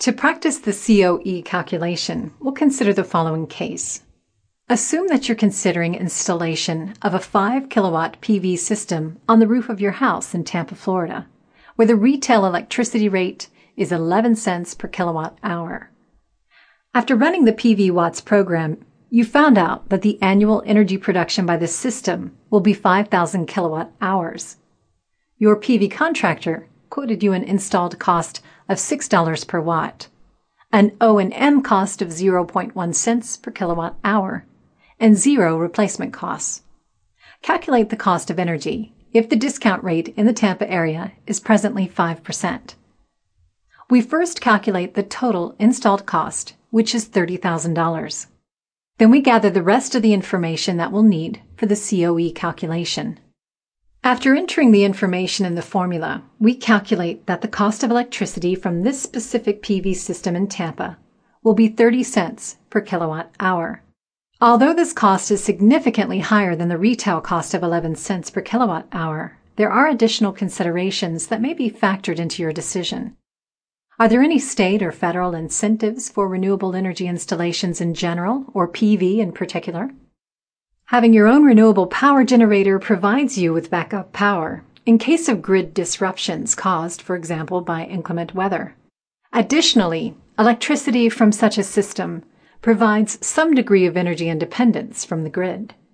To practice the COE calculation, we'll consider the following case. Assume that you're considering installation of a 5 kilowatt PV system on the roof of your house in Tampa, Florida, where the retail electricity rate is 11 cents per kilowatt hour. After running the PV Watts program, you found out that the annual energy production by the system will be 5,000 kilowatt hours. Your PV contractor quoted you an installed cost of $6 per watt, an O&M cost of 0.1 cents per kilowatt hour, and zero replacement costs. Calculate the cost of energy if the discount rate in the Tampa area is presently 5%. We first calculate the total installed cost, which is $30,000. Then we gather the rest of the information that we'll need for the COE calculation. After entering the information in the formula, we calculate that the cost of electricity from this specific PV system in Tampa will be 30 cents per kilowatt hour. Although this cost is significantly higher than the retail cost of 11 cents per kilowatt hour, there are additional considerations that may be factored into your decision. Are there any state or federal incentives for renewable energy installations in general, or PV in particular? Having your own renewable power generator provides you with backup power in case of grid disruptions caused, for example, by inclement weather. Additionally, electricity from such a system provides some degree of energy independence from the grid.